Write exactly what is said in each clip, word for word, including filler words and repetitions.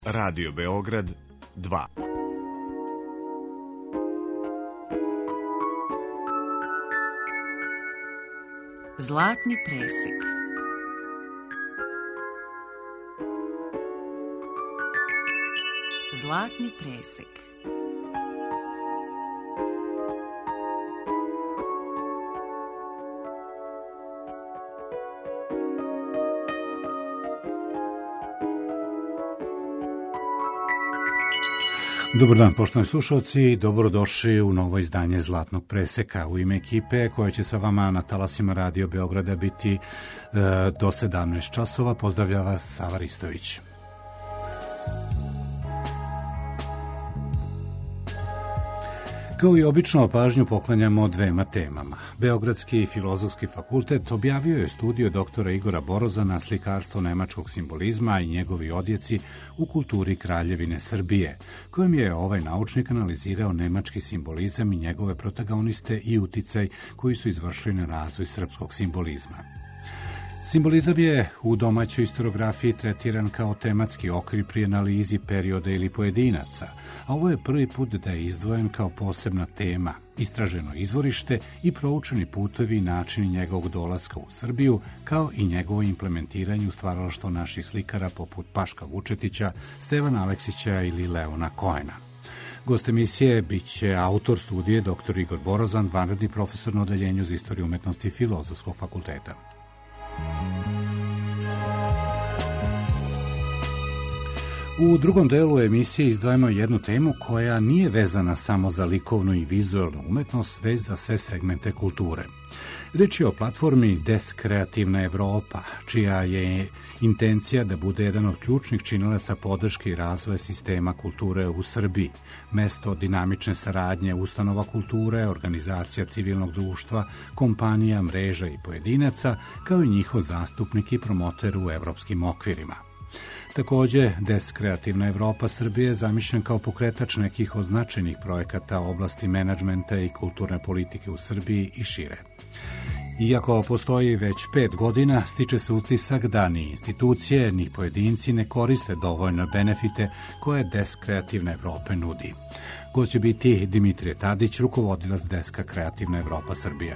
Radio Beograd dva. Zlatni presek. Zlatni presek. Dobar dan, poštovani slušalci, dobrodošli u novo izdanje Zlatnog preseka. U ime ekipe koja će sa vama na talasima Radio Beograda biti e, do sedamnaest časova, pozdravlja vas Sava Ristović. Kao i obično, pažnju poklanjamo dvema temama. Beogradski filozofski fakultet objavio je studiju doktora Igora Borozana Slikarstvo nemačkog simbolizma i njegovi odjeci u kulturi Kraljevine Srbije, kojim je ovaj naučnik analizirao nemački simbolizam i njegove protagoniste i uticaj koji su izvršili na razvoj srpskog simbolizma. Simbolizam je u domaćoj historiografiji tretiran kao tematski okvir pri analizi perioda ili pojedinaca, a ovo je prvi put da je izdvojen kao posebna tema, istraženo izvorište i proučeni putovi i načini njegovog dolaska u Srbiju, kao i njegovo implementiranje u stvaralaštvo naših slikara poput Paška Vučetića, Stevana Aleksića ili Leona Koena. Gost emisije biće autor studije doktor Igor Borozan, vanredni profesor na Odeljenju za istoriju umetnosti Filozofskog fakulteta. U drugom delu emisije izdvajamo jednu temu koja nije vezana samo za likovnu i vizualnu umetnost, već za sve segmente kulture. Reč je o platformi Desk Kreativna Evropa, čija je intencija da bude jedan od ključnih činilaca podrške i razvoja sistema kulture u Srbiji, mesto dinamične saradnje ustanova kulture, organizacija civilnog društva, kompanija, mreža i pojedinaca, kao i njihov zastupnik i promoter u evropskim okvirima. Takođe, Desk Kreativna Evropa Srbije je zamišljen kao pokretač nekih od značajnih projekata u oblasti menadžmenta i kulturne politike u Srbiji i šire. Iako postoji već pet godina, stiče se utisak da ni institucije, ni pojedinci ne koriste dovoljno benefite koje Desk Kreativne Evrope nudi. Gost će biti Dimitrije Tadić, rukovodilac Deska Kreativna Evropa Srbija.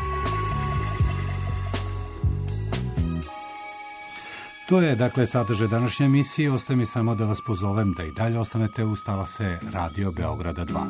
To je, dakle, sadržaj današnje emisije. Ostaje mi samo da vas pozovem da i dalje ostanete uz talase Radio Beograda dva.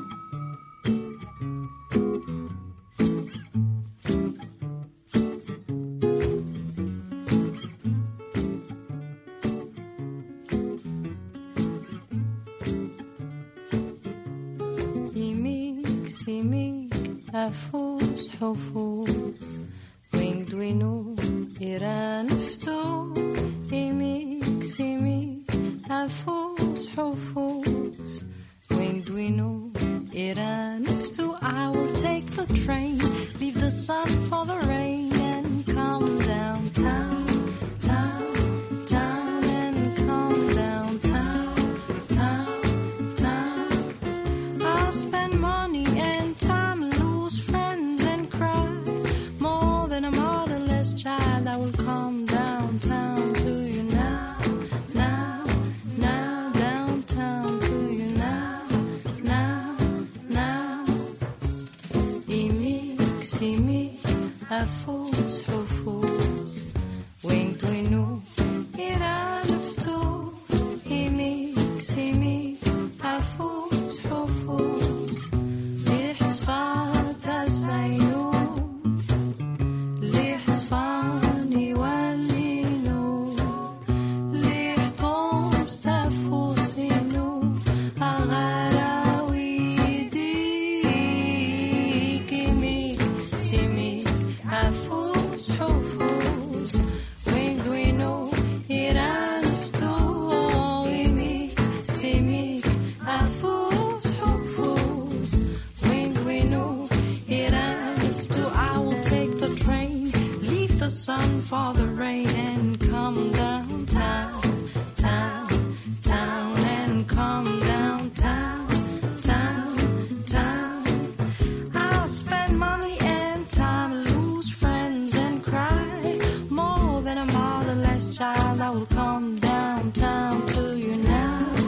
Child, I will come downtown to you now.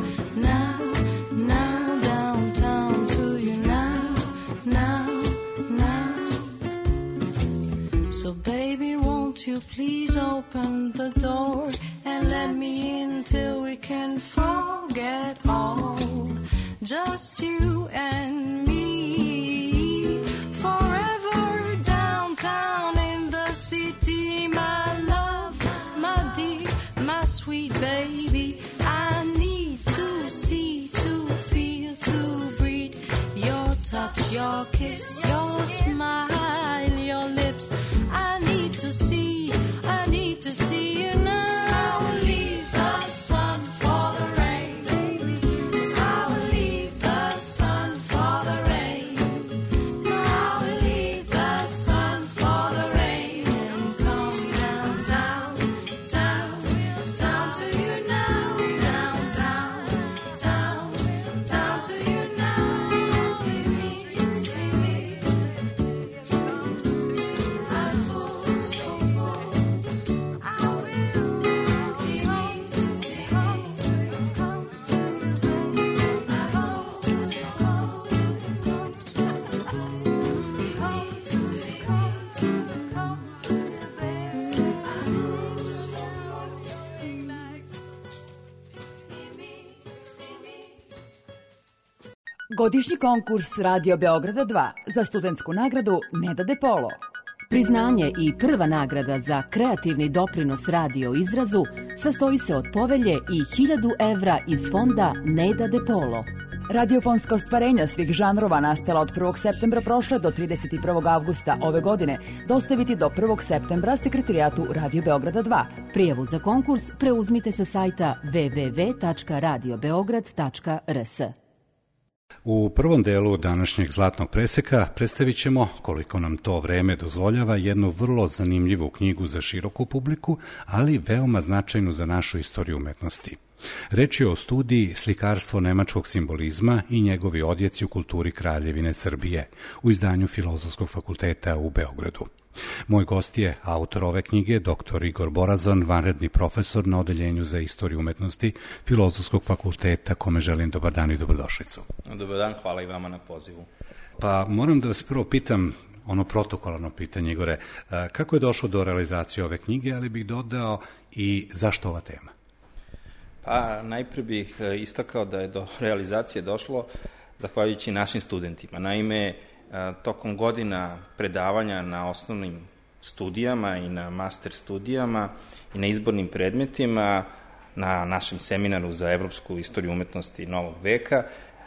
you please open the door and let me in till we can forget all. Just you and me, forever downtown in the city, my love, my dear, my sweet baby. I need to see, to feel, to breathe your touch, your kiss, your smile, your lips. I need to see, I need to see you now. I will leave the sun for the rain, baby. I will leave the sun for the rain. I will leave the sun for the rain and come downtown, down, down to you now, downtown, down, down to you now. See me, see me. I fool, so fool. I will be me, see me. Come to you. I fool, so fool. Come to me, come to me, come to me, baby. I fool, so fool. See me, see me. Godišnji konkurs Radio Beograda dva za studentsku nagradu Neda De Polo. Priznanje i prva nagrada za kreativni doprinos radio izrazu sastoji se od povelje i hiljadu evra iz fonda Neda De Polo. Radiofonska ostvarenja svih žanrova nastala od prvog septembra prošle do trideset prvog avgusta ove godine dostaviti do prvog septembra sekretarijatu Radio Beograda dva. Prijavu za konkurs preuzmite sa sajta w w w tačka radio beograd tačka r s. U prvom delu današnjeg Zlatnog preseka predstavit ćemo, koliko nam to vreme dozvoljava, jednu vrlo zanimljivu knjigu za široku publiku, ali veoma značajnu za našu istoriju umetnosti. Reč je o studiji Slikarstvo nemačkog simbolizma i njegovi odjeci u kulturi Kraljevine Srbije u izdanju Filozofskog fakulteta u Beogradu. Moj gost je autor ove knjige, doktor Igor Borazan, vanredni profesor na Odeljenju za istoriju umetnosti Filozofskog fakulteta, kome želim dobar dan i dobrodošlicu. Dobar dan, hvala i vama na pozivu. Pa moram da vas prvo pitam ono protokolarno pitanje, Igore, kako je došlo do realizacije ove knjige, ali bih dodao i zašto ova tema? Pa najprije bih istakao da je do realizacije došlo zahvaljujući našim studentima. Naime, tokom godina predavanja na osnovnim studijama i na master studijama i na izbornim predmetima, na našem seminaru za evropsku istoriju umetnosti novog veka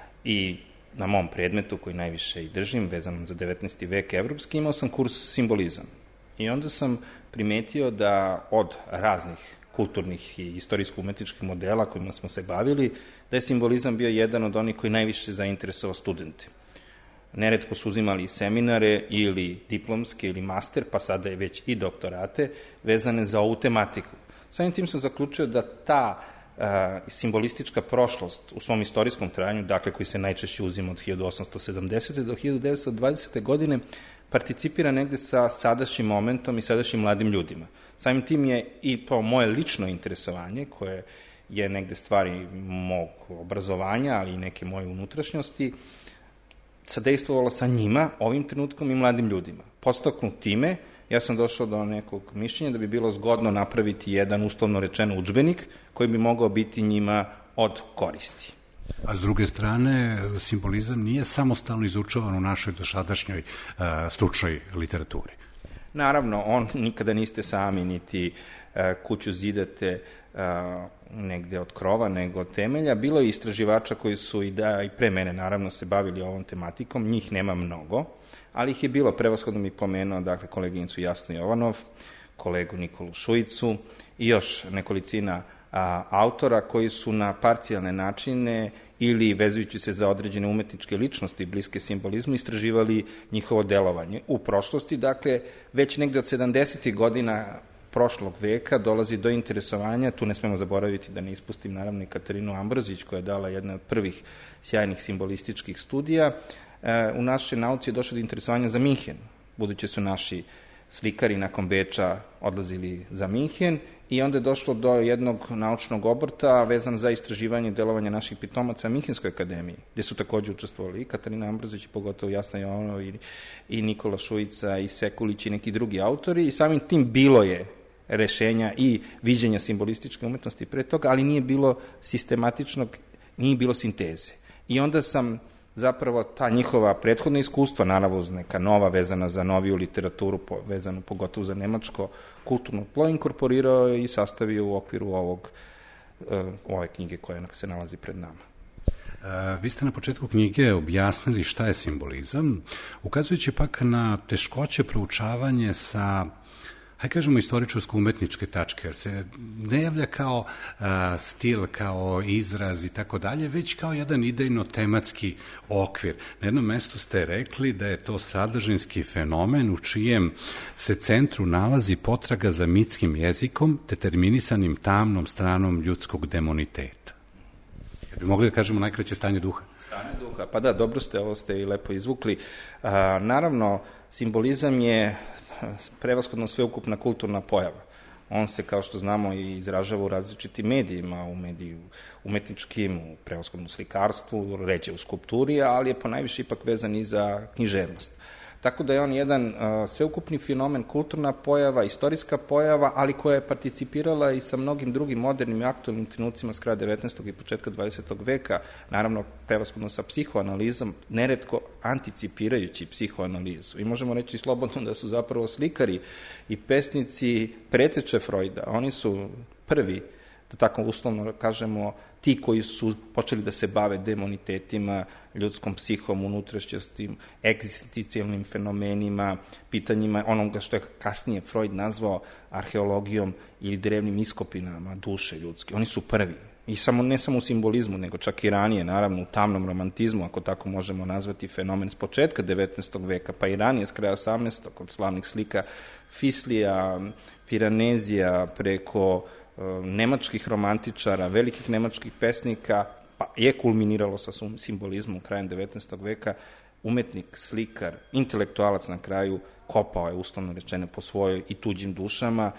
i na mom predmetu koji najviše i držim, vezano za devetnaesti vek evropski, imao sam kurs simbolizam. I onda sam primetio da od raznih kulturnih i istorijsko-umetničkih modela kojima smo se bavili, da je simbolizam bio jedan od onih koji najviše zainteresovao studente. Neretko su uzimali seminare ili diplomske ili master, pa sada je već i doktorate, vezane za ovu tematiku. Samim tim sam zaključio da ta uh, simbolistička prošlost u svom istorijskom trajanju, dakle koji se najčešće uzima od hiljadu osamsto sedamdesete do hiljadu devetsto dvadesete godine, participira negde sa sadašnjim momentom i sadašnjim mladim ljudima. Samim tim je i to moje lično interesovanje, koje je negde stvari mog obrazovanja, ali i neke moje unutrašnjosti, sadejstvovalo sa njima, ovim trenutkom i mladim ljudima. Postaknut time, ja sam došao do nekog mišljenja da bi bilo zgodno napraviti jedan, uslovno rečeno, udžbenik koji bi mogao biti njima od koristi. A s druge strane, simbolizam nije samostalno izučavan u našoj dosadašnjoj uh, stručnoj literaturi. Naravno, on nikada niste sami, niti uh, kuću zidate uh, negde od krova, nego od temelja. Bilo je istraživača koji su i da i pre mene, naravno, se bavili ovom tematikom, njih nema mnogo, ali ih je bilo, prevashodno mi pomenuo, dakle, koleginicu Jasnu Jovanov, kolegu Nikolu Šujicu i još nekolicina a, autora koji su na parcijalne načine ili vezujući se za određene umetničke ličnosti bliske simbolizmu istraživali njihovo delovanje u prošlosti. Dakle, već negde od sedamdesetih godina prošlog veka dolazi do interesovanja, tu ne smemo zaboraviti da ne ispustim naravno i Katarinu Ambrozić koja je dala jedna od prvih sjajnih simbolističkih studija. E, u našoj nauci je došlo do interesovanja za Minhen, budući su naši slikari nakon Beča odlazili za Minhen i onda je došlo do jednog naučnog obrta vezan za istraživanje delovanja naših pitomaca na Minhenskoj akademiji, gde su takođe učestvovali i Katarina Ambrozić, pogotovo Jasna Jovanov i, i Nikola Šujica i Sekulić i neki drugi autori i samim tim bilo je rešenja i viđenja simbolističke umetnosti pre toga, ali nije bilo sistematičnog, nije bilo sinteze. I onda sam zapravo ta njihova prethodna iskustva, naravno uz neka nova vezana za noviju literaturu, vezanu pogotovo za nemačko kulturno tlo, inkorporirao i sastavio u okviru ovog, ove knjige koja se nalazi pred nama. Vi ste na početku knjige objasnili šta je simbolizam, ukazujući pak na teškoće proučavanje sa, hajde kažemo, istoričarsko-umetničke tačke, jer se ne javlja kao a, stil, kao izraz i tako dalje, već kao jedan idejno-tematski okvir. Na jednom mestu ste rekli da je to sadržinski fenomen u čijem se centru nalazi potraga za mitskim jezikom, determinisanim tamnom stranom ljudskog demoniteta. Jer bi mogli da kažemo najkraće stanje duha? Stanje duha, pa da, dobro ste, ovo ste i lepo izvukli. A, naravno, simbolizam je prevashodno sveukupna kulturna pojava. On se, kao što znamo, i izražava u različitim medijima, u mediju umetničkim, u prevashodnom slikarstvu, ređe u skulpturi, ali je ponajviše ipak vezan i za književnost. Tako da je on jedan uh, sveukupni fenomen, kulturna pojava, istorijska pojava, ali koja je participirala i sa mnogim drugim modernim i aktualnim trenucima s kraja devetnaestog i početka dvadesetog veka, naravno prevashodno sa psihoanalizom, neretko anticipirajući psihoanalizu. I možemo reći slobodno da su zapravo slikari i pesnici preteče Freuda. Oni su prvi, da tako uslovno kažemo, ti koji su počeli da se bave demonitetima, ljudskom psihom, unutrašnjostim, egzistencijalnim fenomenima, pitanjima onoga što je kasnije Freud nazvao arheologijom ili drevnim iskopinama duše ljudske. Oni su prvi. I samo, ne samo u simbolizmu, nego čak i ranije, naravno u tamnom romantizmu, ako tako možemo nazvati fenomen s početka devetnaestog veka, pa i ranije, s kraja osamnaestog, od slavnih slika Fislija, Piranezija, preko nemačkih romantičara, velikih nemačkih pesnika, pa je kulminiralo sa simbolizmom krajem devetnaestog veka, umetnik, slikar, intelektualac na kraju, kopao je, uslovno rečeno, po svojoj i tuđim dušama,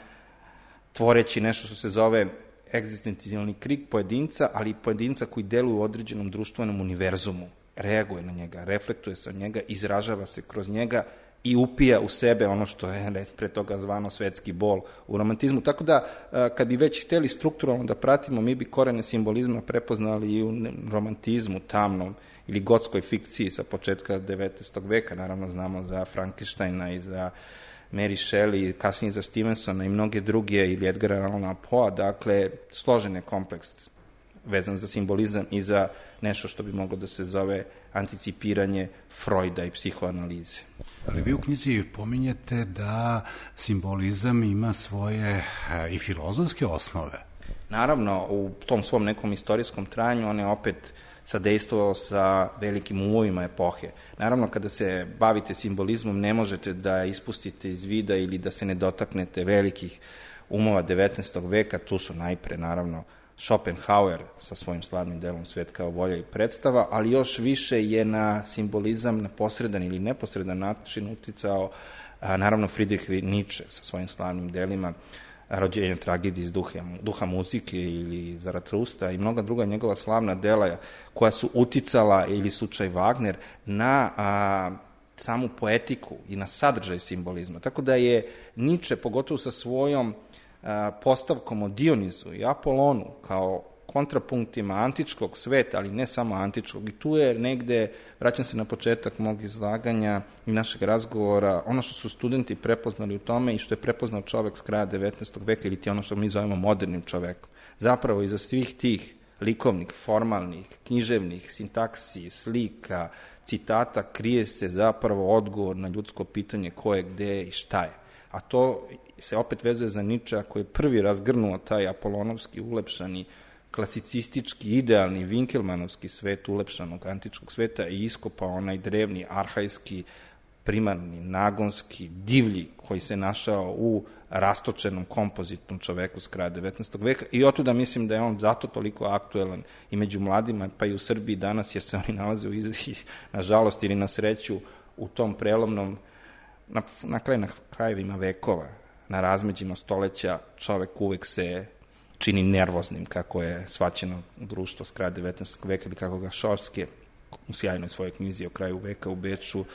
tvoreći nešto što se zove egzistencijalni krik pojedinca, ali i pojedinca koji deluje u određenom društvenom univerzumu, reaguje na njega, reflektuje se od njega, izražava se kroz njega i upija u sebe ono što je pre toga zvano svetski bol u romantizmu. Tako da, kad bi već hteli strukturalno da pratimo, mi bi korene simbolizma prepoznali i u romantizmu, tamnom ili gotskoj fikciji sa početka devetnaestog veka. Naravno, znamo za Frankensteina i za Mary Shelley, kasnije za Stevensona i mnoge druge, ili Edgara Allana Poe. Dakle, složen je kompleks vezan za simbolizam i za nešto što bi moglo da se zove anticipiranje Freuda i psihoanalize. Ali vi u knjizi pominjete da simbolizam ima svoje i filozofske osnove. Naravno, u tom svom nekom istorijskom trajanju on je opet sadejstvovao sa velikim umovima epohe. Naravno, kada se bavite simbolizmom, ne možete da ispustite iz vida ili da se ne dotaknete velikih umova devetnaestog veka. Tu su najpre, naravno, Schopenhauer sa svojim slavnim delom Svet kao volja i predstava, ali još više je na simbolizam na posredan ili neposredan način uticao a, naravno Friedrich Nietzsche sa svojim slavnim delima Rođenje tragedije iz duha, duha muzike ili Zaratrusta i mnoga druga njegova slavna dela koja su uticala, ili slučaj Wagner, na a, samu poetiku i na sadržaj simbolizma. Tako da je Nietzsche, pogotovo sa svojom postavkom o Dionizu i Apolonu kao kontrapunktima antičkog sveta, ali ne samo antičkog. I tu je negde, vraćam se na početak mog izlaganja i našeg razgovora, ono što su studenti prepoznali u tome i što je prepoznao čovek s kraja devetnaestog veka, ili ti ono što mi zovemo modernim čovekom. Zapravo iza svih tih likovnih, formalnih, književnih, sintaksi, slika, citata, krije se zapravo odgovor na ljudsko pitanje ko je, gde je i šta je. A to se opet vezuje za Nietzschea, koji je prvi razgrnuo taj apolonovski, ulepšani, klasicistički, idealni, Winkelmanovski svet ulepšanog antičkog sveta i iskopao onaj drevni, arhajski, primarni, nagonski, divlji, koji se našao u rastočenom kompozitnom čoveku s kraja devetnaestog veka. I otuda mislim da je on zato toliko aktuelan i među mladima, pa i u Srbiji danas, jer se oni nalaze, u, nažalost ili na sreću, u tom prelomnom, na, na, kraj, na krajevima vekova, na razmeđima stoleća, čovek uvek se čini nervoznim, kako je shvaćeno društvo s kraja devetnaestog veka, ili kako ga Šorske u sjajnoj svojoj knjizi o kraju veka u Beču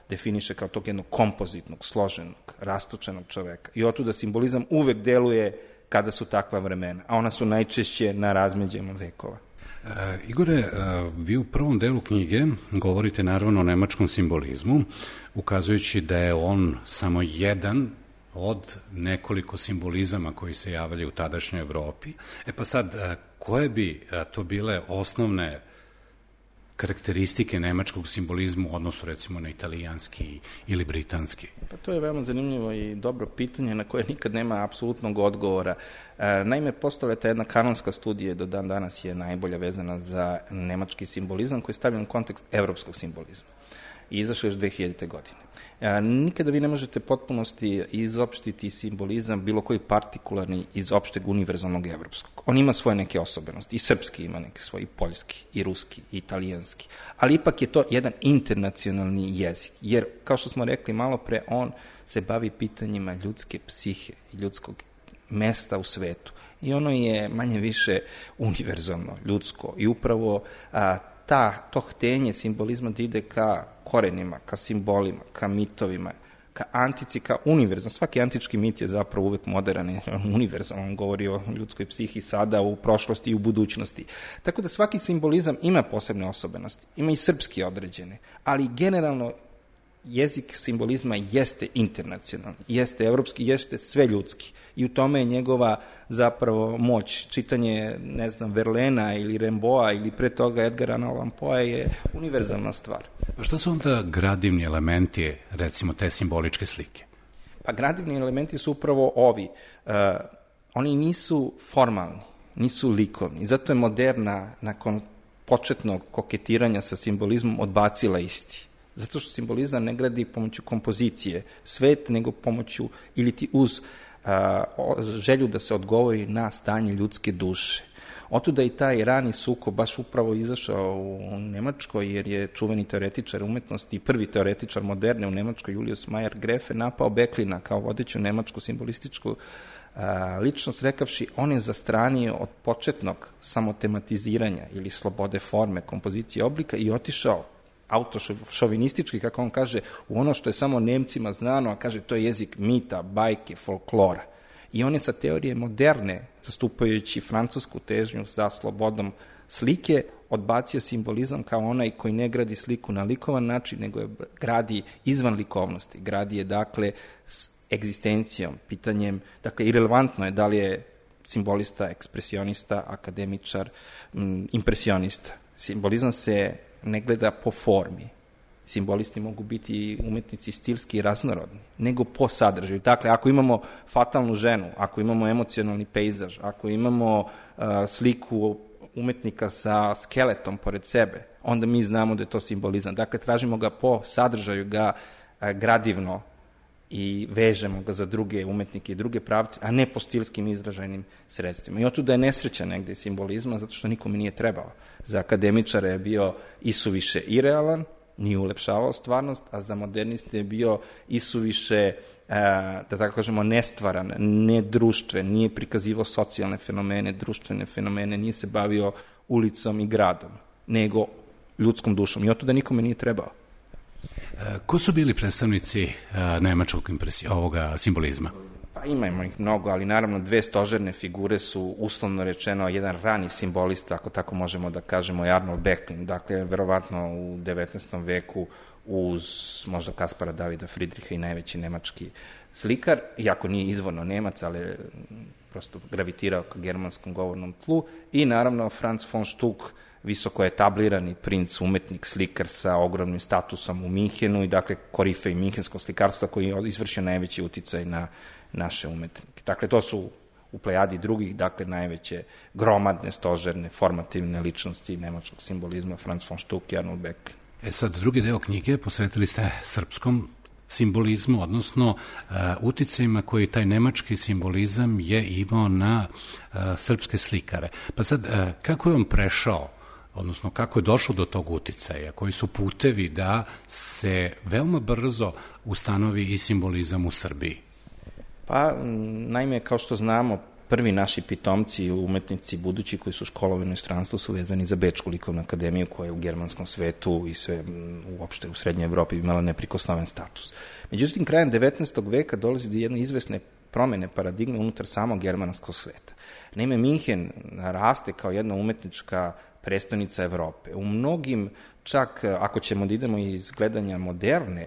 definiše kao tog jednog kompozitnog, složenog, rastočenog čoveka. I otuda simbolizam uvek deluje kada su takva vremena, a ona su najčešće na razmeđama vekova. E, Igore, e, vi u prvom delu knjige govorite naravno o nemačkom simbolizmu, ukazujući da je on samo jedan od nekoliko simbolizama koji se javljaju u tadašnjoj Evropi. E pa sad, e, koje bi e, to bile osnovne karakteristike nemačkog simbolizma u odnosu recimo na italijanski ili britanski? Pa to je veoma zanimljivo i dobro pitanje na koje nikad nema apsolutnog odgovora. E, naime, postojala je ta jedna kanonska studija, do dan danas je najbolja vezana za nemački simbolizam, koji je stavljen u kontekst evropskog simbolizma. I izašao još dve hiljadite. godine. E, nikada vi ne možete potpunosti izopštiti simbolizam bilo koji partikularni iz opšteg univerzalnog evropskog. On ima svoje neke osobenosti, i srpski ima neke svoje, i poljski, i ruski, i italijanski, ali ipak je to jedan internacionalni jezik, jer, kao što smo rekli malo pre, on se bavi pitanjima ljudske psihe i ljudskog mesta u svetu. I ono je manje više univerzalno, ljudsko, i upravo a, ta, to htenje simbolizma da ide ka korenima, ka simbolima, ka mitovima, ka antici, ka univerzalno. Svaki antički mit je zapravo uvek moderan, univerzalan, on govori o ljudskoj psihi sada, u prošlosti i u budućnosti. Tako da svaki simbolizam ima posebne osobenosti, ima i srpski određene, ali generalno jezik simbolizma jeste internacionalni, jeste evropski, jeste sve ljudski. I u tome je njegova zapravo moć. Čitanje, ne znam, Verlena ili Remboa ili pre toga Edgara Allan Poea je univerzalna stvar. Pa što su onda gradivni elementi, recimo, te simboličke slike? Pa gradivni elementi su upravo ovi. Uh, oni nisu formalni, nisu likovni. Zato je moderna, nakon početnog koketiranja sa simbolizmom, odbacila isti. Zato što simbolizam ne gradi pomoću kompozicije svet, nego pomoću ili ti uz a, o, želju da se odgovori na stanje ljudske duše. Otuda i taj rani sukob baš upravo izašao u Nemačkoj, jer je čuveni teoretičar umetnosti i prvi teoretičar moderne u Nemačkoj, Julius Mayer Greffe, napao Beklina kao vodeću nemačku simbolističku a, ličnost, rekavši on je zastranio od početnog samotematiziranja ili slobode forme, kompozicije oblika i otišao autošovinistički, kako on kaže, u ono što je samo Nemcima znano, a kaže to je jezik mita, bajke, folklora. I on je sa teorije moderne, zastupajući francusku težnju za slobodom slike, odbacio simbolizam kao onaj koji ne gradi sliku na likovan način, nego je gradi izvan likovnosti. Gradi je, dakle, s egzistencijom, pitanjem, dakle, irelevantno je da li je simbolista, ekspresionista, akademičar, m, impresionista. Simbolizam se ne gleda po formi. Simbolisti mogu biti umetnici stilski i raznorodni, nego po sadržaju. Dakle, ako imamo fatalnu ženu, ako imamo emocionalni pejzaž, ako imamo uh, sliku umetnika sa skeletom pored sebe, onda mi znamo da je to simbolizam. Dakle, tražimo ga po sadržaju, ga uh, gradivno i vežemo ga za druge umetnike i druge pravce, a ne po stilskim izražajnim sredstvima. I otuda je nesreća negde simbolizma, zato što nikome nije trebao. Za akademičare je bio isuviše irealan, nije ulepšavao stvarnost, a za moderniste je bio isuviše, da tako kažemo, nestvaran, nedruštven, nije prikazivao socijalne fenomene, društvene fenomene, nije se bavio ulicom i gradom, nego ljudskom dušom. I otuda nikome nije trebao. Ko su bili predstavnici uh, nemačkog impresija, ovoga simbolizma? Pa imamo ih mnogo, ali naravno dve stožerne figure su, uslovno rečeno, jedan rani simbolista, ako tako možemo da kažemo, je Arnold Böcklin. Dakle, verovatno u devetnaestom veku uz možda Kaspara Davida Fridriha i najveći nemački slikar, iako nije izvorno Nemac, ali prosto gravitirao ka germanskom govornom tlu, i naravno Franz von Stuck, visoko etablirani princ, umetnik, slikar sa ogromnim statusom u Minhenu i dakle korifej minhenskog slikarstva koji je izvršio najveći uticaj na naše umetnike. Dakle, to su u plejadi drugih, dakle, najveće gromadne, stožerne, formativne ličnosti nemačkog simbolizma, Franz von Stuck i Arnold Böcklin. E sad, drugi deo knjige posvetili ste srpskom simbolizmu, odnosno uh, uticajima koji taj nemački simbolizam je imao na uh, srpske slikare. Pa sad, uh, kako je on prešao, odnosno kako je došlo do tog uticaja, koji su putevi da se veoma brzo ustanovi i simbolizam u Srbiji? Pa, naime, kao što znamo, prvi naši pitomci, umetnici budući koji su školovani u inostranstvu su vezani za Bečku likovnu akademiju koja je u germanskom svetu i sve uopšte u srednjoj Evropi imala neprikosnoven status. Međutim, krajem devetnaestog veka dolazi do jedne izvesne promene paradigme unutar samog germanskog sveta. Naime, Minhen raste kao jedna umetnička prestonica Evrope. U mnogim, čak ako ćemo da idemo iz gledanja moderne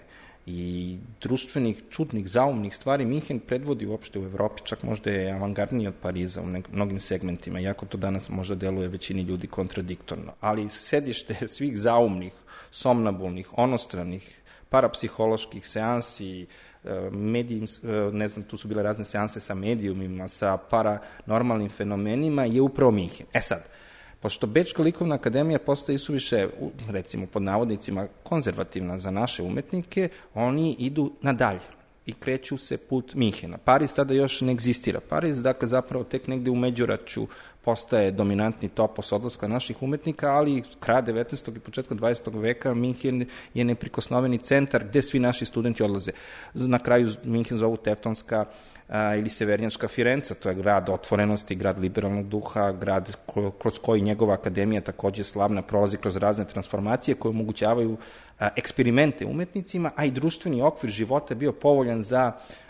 i društvenih, čudnih, zaumnih stvari, Minhen predvodi uopšte u Evropi, čak možda je avangardniji od Pariza u mnogim segmentima, iako to danas možda deluje većini ljudi kontradiktorno. Ali sedište svih zaumnih, somnambulnih, onostranih, parapsiholoških seansi, medijim, ne znam, tu su bile razne seanse sa medijumima, sa paranormalnim fenomenima, je upravo Minhen. E sad, pošto Bečka likovna akademija postaje isuviše, recimo pod navodnicima, konzervativna za naše umetnike, oni idu nadalje i kreću se put Minhena. Pariz tada još ne egzistira. Pariz, dakle, zapravo tek negde u međuraću postaje dominantni topos odlaska naših umetnika, ali kraja devetnaestog i početka dvadesetog veka Minhen je neprikosnoveni centar gde svi naši studenti odlaze. Na kraju Minhen zovu Tevtonska a, ili Severnjačka Firenca, to je grad otvorenosti, grad liberalnog duha, grad kroz koji njegova akademija takođe slavna prolazi kroz razne transformacije koje omogućavaju a, eksperimente umetnicima, a i društveni okvir života je bio povoljan za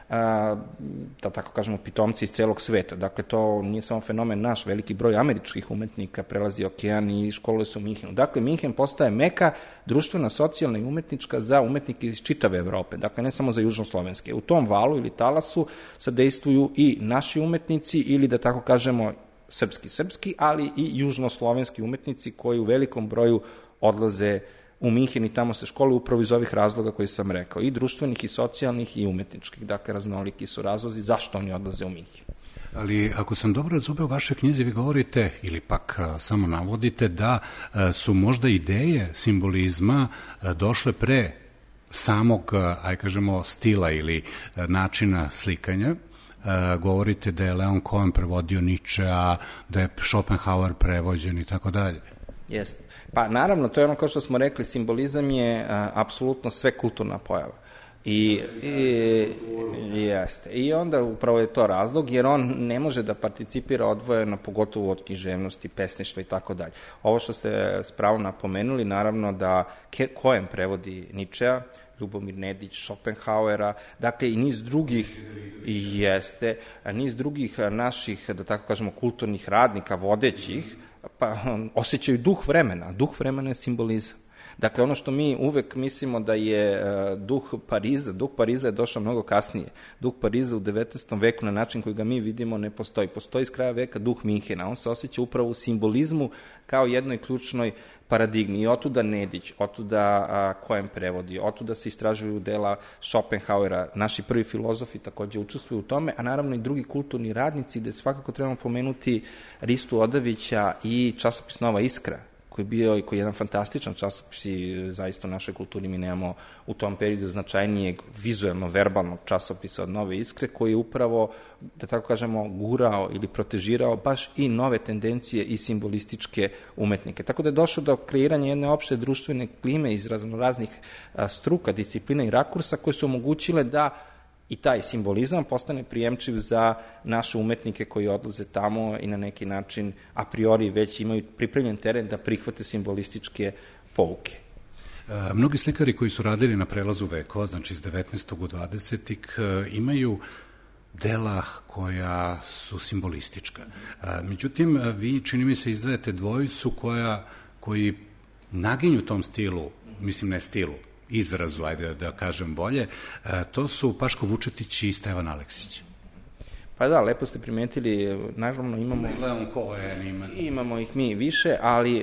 a, da tako kažemo, pitomci iz celog sveta. Dakle, to nije samo fenomen naš, veliki broj američkih umetnika prelazi okean i školuje se u Minhenu. Dakle, Minhen postaje meka društvena, socijalna i umetnička za umetnike iz čitave Evrope, dakle, ne samo za južnoslovenske. U tom valu ili talasu sadejstvuju i naši umetnici ili, da tako kažemo, srpski-srpski, ali i južnoslovenski umetnici koji u velikom broju odlaze u Minhen i tamo se škole upravo iz ovih razloga koji sam rekao, i društvenih, i socijalnih, i umetničkih. Dakle, raznoliki su razlozi zašto oni odlaze u Minhen. Ali ako sam dobro razumeo, u vašoj knjizi vi govorite, ili pak a, samo navodite, da a, su možda ideje simbolizma a, došle pre samog, a, aj kažemo, stila ili a, načina slikanja. A, govorite da je Leon Cohen prevodio Nietzschea, da je Schopenhauer prevođen i tako dalje. Jeste. Pa naravno, to je ono kao što smo rekli, simbolizam je a, apsolutno sve kulturna pojava. I, i, jeste. I onda upravo je to razlog, jer on ne može da participira odvojeno, pogotovo od književnosti, pesništva i tako dalje. Ovo što ste spravo napomenuli, naravno da Cohen prevodi Nietzschea, Ljubomir Nedić, Schopenhauera, dakle i niz drugih, jeste, niz drugih naših, da tako kažemo, kulturnih radnika, vodećih, pa osjećaju duh vremena. Duh vremena je simbolizam. Dakle, ono što mi uvek mislimo da je uh, duh Pariza, duh Pariza je došao mnogo kasnije. Duh Pariza u devetnaestom veku na način koji ga mi vidimo ne postoji. Postoji iz kraja veka duh Minhena. On se osjeća upravo u simbolizmu kao jednoj ključnoj paradigmi. I otuda Nedić, otuda uh, Cohen prevodi, otuda se istražuju dela Schopenhauera. Naši prvi filozofi takođe učestvuju u tome, a naravno i drugi kulturni radnici, gde svakako trebamo pomenuti Ristu Odavića i časopis Nova Iskra, koji je bio i koji je jedan fantastičan časopis i zaista u našoj kulturi mi nemamo u tom periodu značajnijeg vizuelno-verbalnog časopisa od Nove Iskre, koji je upravo, da tako kažemo, gurao ili protežirao baš i nove tendencije i simbolističke umetnike. Tako da je došlo do kreiranja jedne opšte društvene klime iz raznih struka, disciplina i rakursa koje su omogućile da i taj simbolizam postane prijemčiv za naše umetnike koji odlaze tamo i na neki način a priori već imaju pripremljen teren da prihvate simbolističke pouke. E, mnogi slikari koji su radili na prelazu vekova, znači iz devetnaestog u dvadeseti imaju dela koja su simbolistička. E, međutim, vi, čini mi se, izdvajate dvojicu koja, koji naginju tom stilu, mislim ne stilu, izrazu, ajde da kažem bolje, to su Paško Vučetić i Stevan Aleksić. Pa da, lepo ste primetili, naravno imamo... Leon Cohen ima. Imamo ih mi više, ali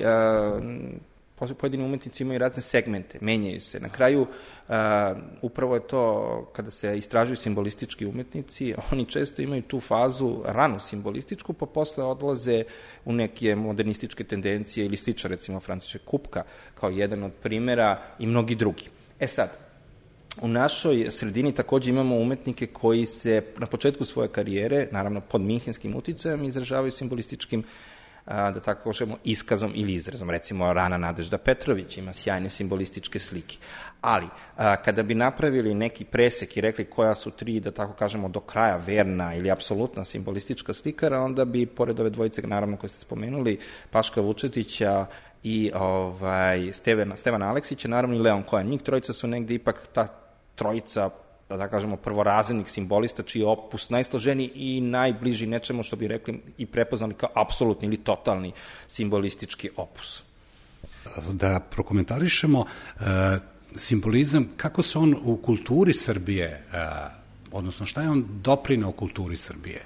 uh, pojedini umetnici imaju razne segmente, menjaju se. Na kraju, uh, upravo je to, kada se istražuju simbolistički umetnici, oni često imaju tu fazu ranu simbolističku, pa posle odlaze u neke modernističke tendencije ili sliča, recimo Francišek Kupka, kao jedan od primera i mnogi drugi. E sad, u našoj sredini takođe imamo umetnike koji se na početku svoje karijere, naravno pod minhenskim uticajem, izražavaju simbolističkim da tako kažemo, iskazom ili izrazom. Recimo, Rana Nadežda Petrović ima sjajne simbolističke slike. Ali, a, kada bi napravili neki presek i rekli koja su tri, da tako kažemo, do kraja verna ili apsolutna simbolistička slikara, onda bi, pored ove dvojice, naravno, koje ste spomenuli, Paška Vučetića i ovaj, Stevana, Stevana Aleksića, naravno i Leon Cohen. Njih trojica su negde ipak ta trojica, da tako kažemo, prvorazrednih simbolista, čiji je opus najsloženiji i najbliži nečemu što bi rekli i prepoznali kao apsolutni ili totalni simbolistički opus. Da prokomentarišemo uh, simbolizam, kako se on u kulturi Srbije, uh, odnosno šta je on doprineo kulturi Srbije?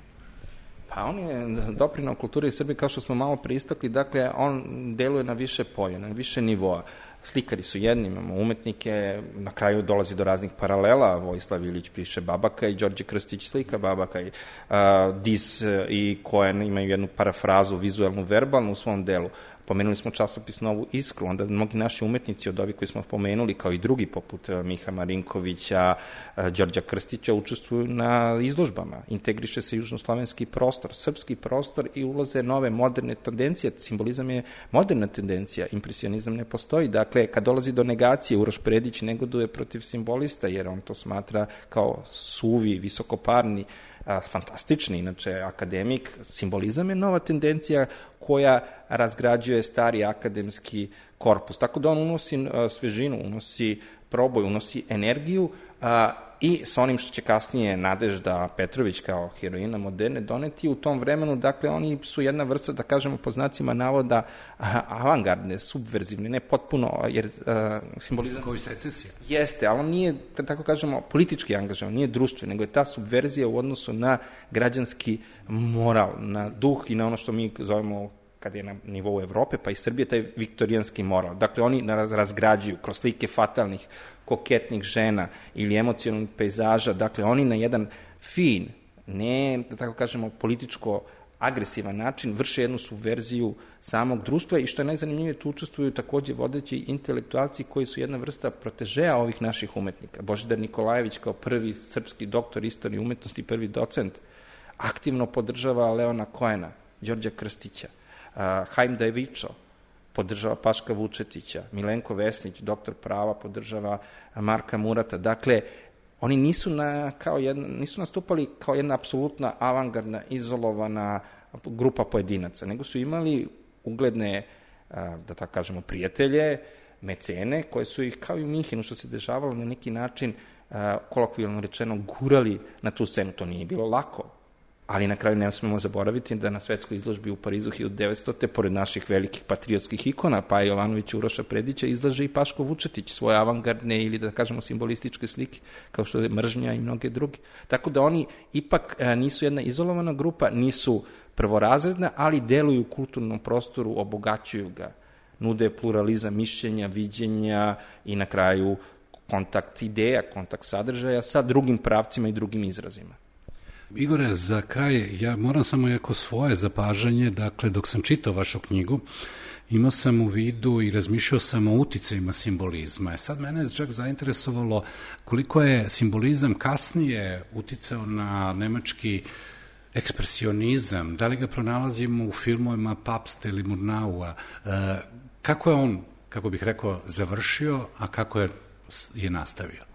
Pa on je doprineo kulturi Srbije, kao što smo malo pristakli, dakle, on deluje na više polja, na više nivoa. Slikari su jedni, imamo umetnike, na kraju dolazi do raznih paralela, Vojislav Ilić piše Babaka i Đorđe Krstić slika Babaka, i uh, Dis i Cohen imaju jednu parafrazu, vizuelnu, verbalnu u svom delu. Pomenuli smo časopis Novu Iskru, onda mnogi naši umetnici od ovih koji smo pomenuli, kao i drugi, poput Miha Marinkovića, Đorđa Krstića, učestvuju na izložbama. Integriše se južnoslovenski prostor, srpski prostor i ulaze nove moderne tendencije. Simbolizam je moderna tendencija, impresionizam ne postoji. Dakle, kad dolazi do negacije, Uroš Predić negoduje protiv simbolista, jer on to smatra kao suvi, visokoparni, fantastični, inače akademik. Simbolizam je nova tendencija koja razgrađuje stari akademski korpus. Tako da on unosi svežinu, unosi proboj, unosi energiju a, i sa onim što će kasnije Nadežda Petrović kao heroina moderne doneti u tom vremenu, dakle oni su jedna vrsta, da kažemo po znacima navoda, avangardne, subverzivne, ne potpuno, jer a, simbolizam... Koji secesija. Jeste, ali on nije, da tako kažemo, politički angažovan, nije društven, nego je ta subverzija u odnosu na građanski moral, na duh i na ono što mi zovemo, kada je na nivou Evrope, pa i Srbije, taj viktorijanski moral. Dakle, oni razgrađuju kroz slike fatalnih, koketnih žena ili emocionalnih pejzaža, dakle, oni na jedan fin, ne, da tako kažemo, političko agresivan način vrše jednu subverziju samog društva i što je najzanimljivije, tu učestvuju takođe vodeći intelektualci koji su jedna vrsta protežeja ovih naših umetnika. Božidar Nikolajević kao prvi srpski doktor istorije umetnosti, prvi docent, aktivno podržava Leona Cohena, Đorđa Krstića, Uh, Haim Davičo podržava Paška Vučetića, Milenko Vesnić, doktor prava, podržava Marka Murata. Dakle, oni nisu, na, kao jedna, nisu nastupali kao jedna apsolutna avangardna, izolovana grupa pojedinaca, nego su imali ugledne, uh, da tako kažemo, prijatelje, mecene, koje su ih, kao i u Minhenu, što se dešavalo, na neki način, uh, kolokvijalno rečeno, gurali na tu scenu. To nije bilo lako. Ali na kraju ne smemo zaboraviti da na svetskoj izložbi u Parizu hiljadu devetstote. pored naših velikih patriotskih ikona, pa Jovanovića, Uroša Predića, izlaže i Paško Vučetić svoje avangardne ili, da kažemo, simbolističke slike, kao što je Mržnja i mnoge druge. Tako da oni ipak nisu jedna izolovana grupa, nisu prvorazredna, ali deluju u kulturnom prostoru, obogaćuju ga, nude pluralizam mišljenja, viđenja i na kraju kontakt ideja, kontakt sadržaja sa drugim pravcima i drugim izrazima. Igore, za kraj, ja moram samo jako svoje zapažanje, dakle, dok sam čitao vašu knjigu, imao sam u vidu i razmišljao sam o uticajima simbolizma. Sad mene je čak zainteresovalo koliko je simbolizam kasnije uticao na nemački ekspresionizam, da li ga pronalazimo u filmovima Pabsta ili Murnaua, kako je on, kako bih rekao, završio, a kako je, je nastavio?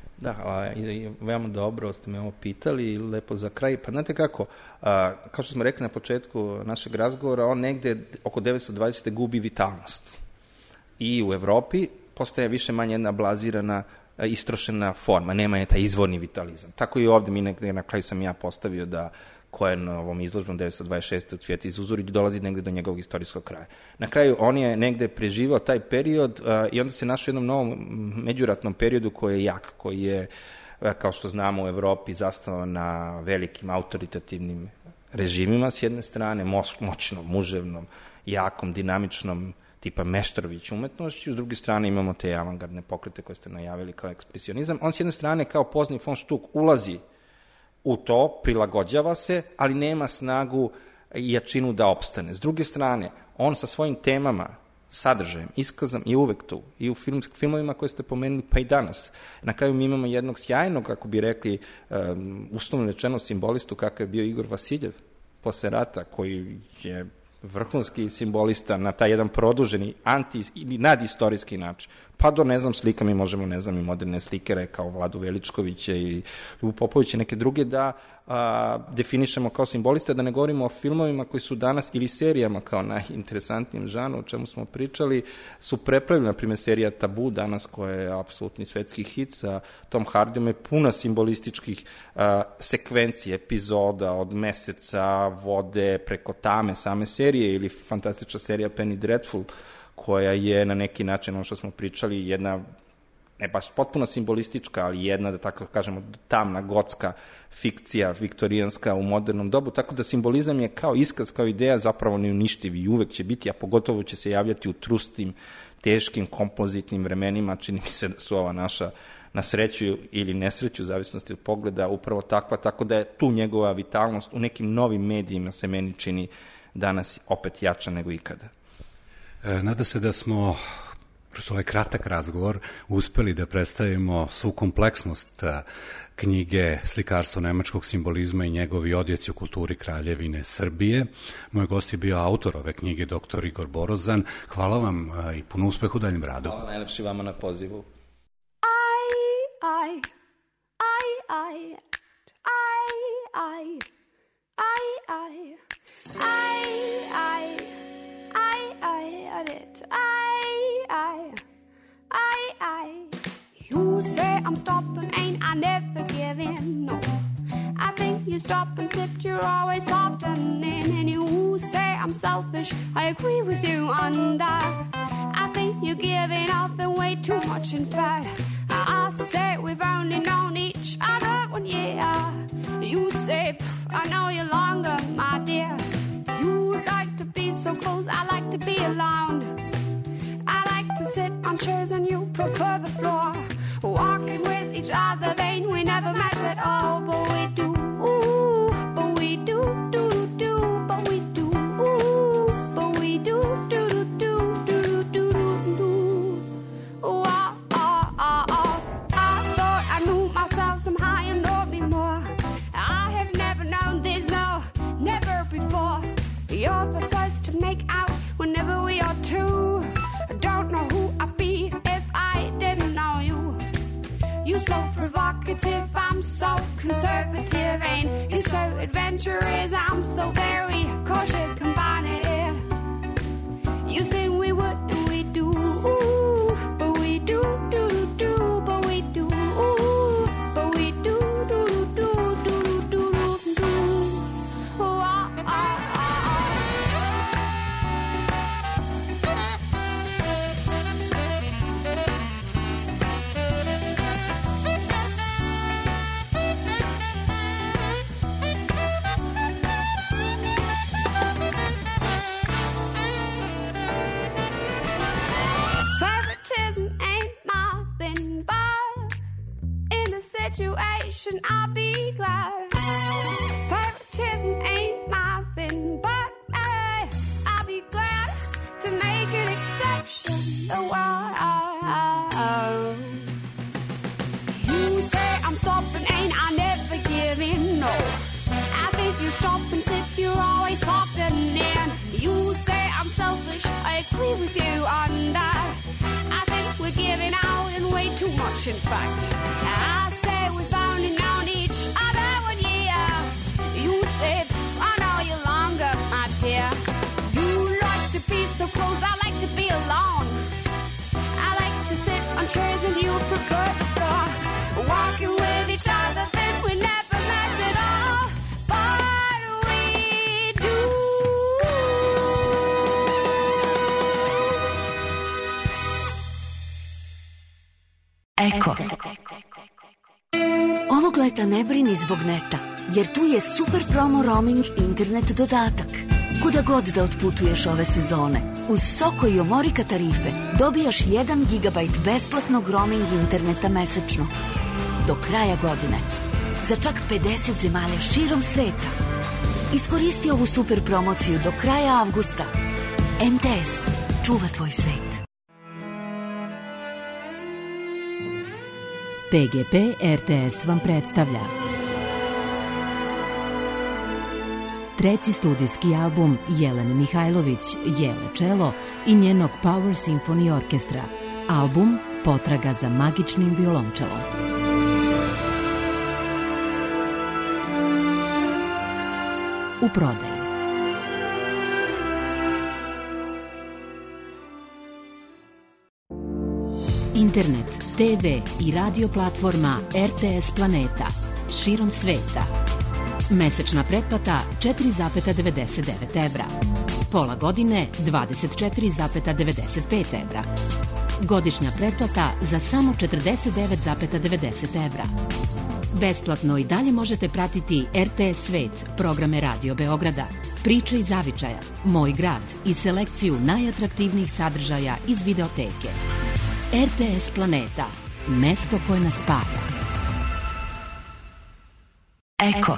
Da, i veoma dobro ste me ovo pitali, lepo za kraj. Pa znate kako, a, kao što smo rekli na početku našeg razgovora, on negde oko devetsto dvadesete gubi vitalnost. I u Evropi postaje više manje jedna blazirana, istrošena forma, nema je taj izvorni vitalizam. Tako i ovde, mi negde na kraju sam ja postavio da Cohen ovom izložbom devetsto dvadeset šeste u Cvjeti Zuzurić dolazi negde do njegovog istorijskog kraja. Na kraju on je negde preživao taj period uh, i onda se našao u jednom novom međuratnom periodu koji je jak, koji je, uh, kao što znamo, u Evropi zastao na velikim autoritativnim režimima s jedne strane, moć, moćnom, muževnom, jakom, dinamičnom, tipa Meštrović umetnošću, s druge strane imamo te avangardne pokrete koje ste najavili kao ekspresionizam. On s jedne strane, kao pozni von Štuk, ulazi u to, prilagođava se, ali nema snagu i jačinu da opstane. S druge strane, on sa svojim temama, sadržajem, iskazom i uvek tu, i u film, filmovima koje ste pomenuli, pa i danas. Na kraju mi imamo jednog sjajnog, kako bi rekli, um, uslovno rečeno simbolistu, kakav je bio Igor Vasiljev posle rata, koji je vrhunski simbolista na taj jedan produženi anti ili nadistorijski način. Pa do, ne znam, slika, mi možemo, ne znam, i moderne slikere kao Vladu Veličkovića i Ljubu Popovića i neke druge da a, definišemo kao simboliste, da ne govorimo o filmovima koji su danas ili serijama kao najinteresantnijem žanu, o čemu smo pričali, su prepravili, na primjer, serija Tabu danas, koja je apsolutni svetski hit sa Tom Hardijom, je puna simbolističkih a, sekvencija, epizoda od Meseca, Vode, preko Tame, same serije, ili fantastična serija Penny Dreadful, koja je na neki način, ono što smo pričali, jedna, ne baš potpuno simbolistička, ali jedna, da tako kažemo, tamna, gotska fikcija, viktorijanska u modernom dobu, tako da simbolizam je kao iskaz, kao ideja zapravo neuništiv i uvek će biti, a pogotovo će se javljati u trustim, teškim, kompozitnim vremenima. Čini mi se da su ova naša, na sreću ili nesreću, u zavisnosti od pogleda, upravo takva, tako da je tu njegova vitalnost u nekim novim medijima se meni čini danas opet jača nego ikada. Nada se da smo kroz ovaj kratak razgovor uspeli da predstavimo svu kompleksnost knjige Slikarstvo nemačkog simbolizma i njegovi odjeci u kulturi Kraljevine Srbije. Moj gost je bio autor ove knjige, doktor Igor Borozan. Hvala vam i puno uspehu u daljem radu. Hvala najlepši vama na pozivu. I, I, I, I, I, I, I, I, I, I, I, it. I, I, I, I. You say I'm stopping, ain't I never give in, no. I think you stop and sit, you're always softening. And you say I'm selfish, I agree with you on that. I think you're giving up and way too much, in fact. I say we've only known each other one year. You say, I know you longer, my dear. You like to be so close, I like to be alone. I like to sit on chairs and you prefer the floor. Walking with each other, then we never met at all. But we do, ooh, but we do, do, do, but we do, ooh, but we do, do, do, do, do, do, do, do. Oh, ah, ah, ah, ah. I thought I knew myself somehow, you know me more. I have never known this, no, never before. You're the first to make out whenever we are two. I don't know who I'd be if I didn't know you. You're so provocative, I'm so conservative, and you're so adventurous, I'm so very cautious, combining it. You think we would and we do, ooh, but we do, do, do, do, but we do, ooh, but we do, do, do, do, do, do, do, do. Oh, ah, ah, situation, I'll be glad. Favoritism ain't my thing, but hey, I'll be glad to make an exception. Oh, oh, oh. You say I'm stopping, ain't I never giving, no. I think you stop and sit, you're always softening. You say I'm selfish, I agree with you on that. I think we're giving out and way too much, in fact. I say we've only known each other one year. You say, I know you longer, my dear. You like to be so close, I like to be alone. I like to sit on chairs and you prefer the floor. Walking with each other, then we never met at all. But we do. Eko. Ovog leta ne brini zbog neta, jer tu je super promo roaming internet dodatak. Kuda god da otputuješ ove sezone, uz Soko i Omorika tarife dobijaš jedan gigabajt besplatnog roaming interneta mesečno. Do kraja godine. Za čak pedeset zemalja širom sveta. Iskoristi ovu super promociju do kraja avgusta. M T S. Čuva tvoj svet. P G P R T S vam predstavlja treći studijski album Jelene Mihajlović, Jele Čelo i njenog Power Symphony Orkestra, album Potraga za magičnim violončelom. U prodaji. Internet, te ve i radio platforma er te es Planeta širom sveta. Mesečna pretplata četiri zarez devedeset devet evra. Pola godine dvadeset četiri zarez devedeset pet evra. Godišnja pretplata za samo četrdeset devet zarez devedeset evra. Besplatno i dalje možete pratiti er te es Svet, programe Radio Beograda, Priče iz zavičaja, Moj grad i selekciju najatraktivnijih sadržaja iz videoteke. er te es Planeta, mesto koje nas spaja. Eko.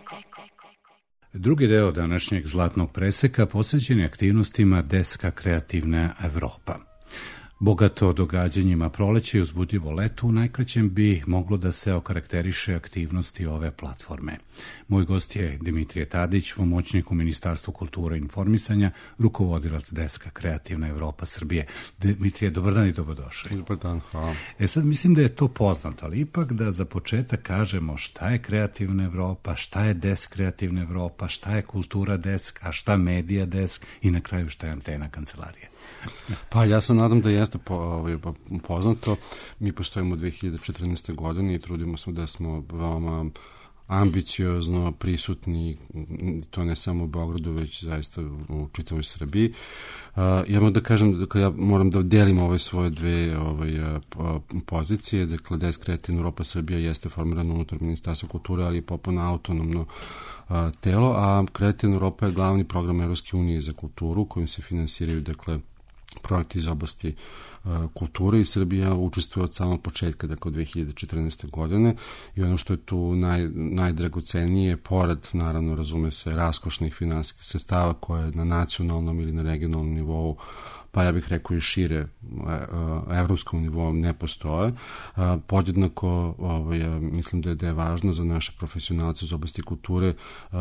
Drugi deo današnjeg zlatnog preseka posvećen je aktivnostima Deska Kreativna Evropa. Bogato događanjima proleće i uzbudljivo leto, u najkraćem bi moglo da se okarakteriše aktivnosti ove platforme. Moj gost je Dimitrije Tadić, pomoćnik u Ministarstvu kulture i informisanja, rukovodilac Deska Kreativna Evropa Srbije. Dimitrije, dobar dan i dobrodošli. Dobar dan, hvala. E sad, mislim da je to poznato, ali ipak da za početak kažemo šta je Kreativna Evropa, šta je Desk Kreativna Evropa, šta je Kultura Desk, a šta Medija Desk i na kraju šta je Antena kancelarije. Pa ja se nadam da jeste po, ovaj, poznato. Mi postojimo u dve hiljade četrnaeste. godine i trudimo se da smo veoma ambiciozno prisutni, to ne samo u Beogradu, već zaista u čitavoj Srbiji. Uh, ja moram da kažem, dakle, ja moram da delim ove svoje dve ovaj, pozicije. Dakle, Desk Kreativna Evropa Srbija jeste formirano unutar Ministarstva kulture, ali je potpuno autonomno uh, telo, a Kreativna Evropa je glavni program Evropske unije za kulturu, kojim se finansiraju, dakle, projekti iz oblasti uh, kulture i Srbija učestvuje od samog početka, dakle od dve hiljade četrnaeste. godine i ono što je tu naj, najdragocenije, pored, naravno, razume se, raskošnih finansijskih sredstava koje na nacionalnom ili na regionalnom nivou, pa ja bih rekao i šire evropskom nivou ne postoje. Podjednako ovaj, mislim da je, da je važno za naše profesionalce iz oblasti kulture